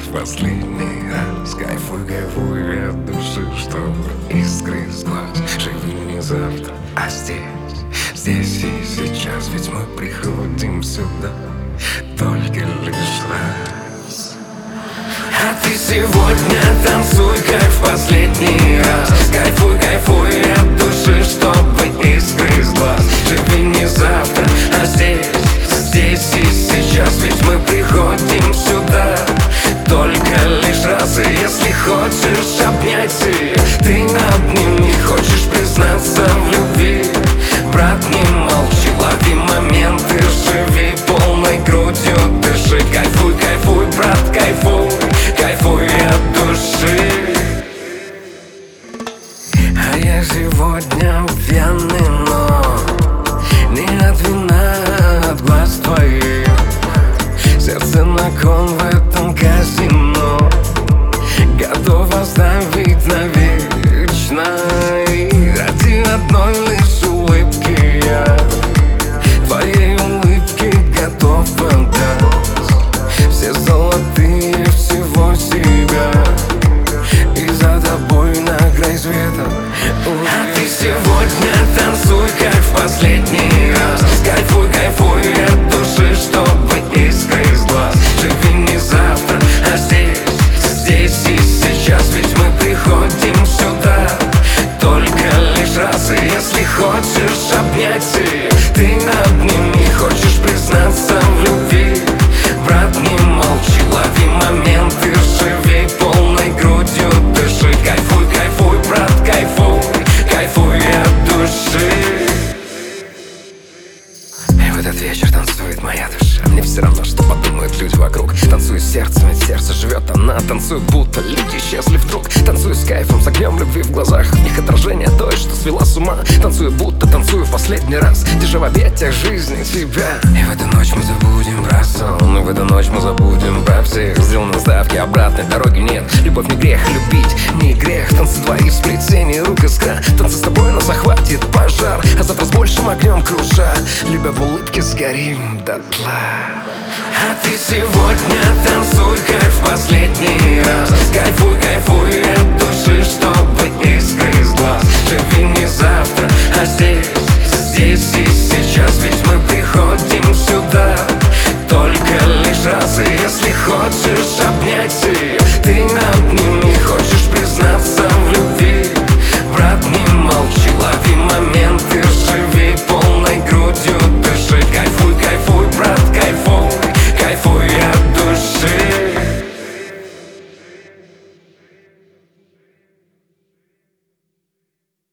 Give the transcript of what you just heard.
в последний раз. Кайфуй, кайфуй от души, чтобы искры из глаз. Живи не завтра, а здесь и сейчас. Ведь мы приходим сюда только лишь раз. А ты сегодня танцуй, как в последний раз. Кайфуй, кайфуй от души, чтобы искры из глаз. Живи не завтра, а здесь и сейчас. Ведь мы приходим сюда только лишь раз. И если хочешь обнять ее, ты обними. Хочешь признаться в любви, брат, не молчи, лови моменты, живи полной грудью, дыши. Кайфуй, кайфуй, брат, кайфуй, кайфуй от души. А я сегодня пьяный, но не от вина, от глаз твоих. Сердце на кон в этом казино, готов оставить навечно. И ради одной лишь улыбки я твоей улыбке готов отдать все золотые всего себя. И за тобой на край света. А ты сегодня танцуй, как в последний раз. Кайфуй, кайфуй от души, чтобы искры из глаз. Живи не завтра, а здесь и сейчас. Ведь мы приходим сюда только лишь раз. И если хочешь обнять ее, ты обними. Хочешь признаться в любви, брат, не молчи, лови моменты, живи полной грудью, дыши. Кайфуй, кайфуй, брат, кайфуй, кайфуй от души. И в этот вечер танцует моя душа. Мне все равно, что подумают люди вокруг. Танцую сердцем, ведь сердце живет она. Танцую, будто люди исчезли вдруг. Танцую с кайфом, с огнем любви в глазах. В них отражение той, что свела с ума. Танцую, будто танцую в последний раз. Держа в объятиях жизни тебя. И в эту ночь мы забудем про сон. И в эту ночь мы забудем про всех. Сделаны ставки, обратной дороги нет. Любовь не грех, любить не грех. Танцы твои в сплетении рук искра. Танцы с тобой нас захватит пожар. А завтра с большим огнем круша. Любя в улыбке сгорим дотла. А ты сегодня танцуй, как в последний раз. Кайфуй, кайфуй от души, чтобы искры из глаз. Живи не завтра, а здесь и сейчас. Ведь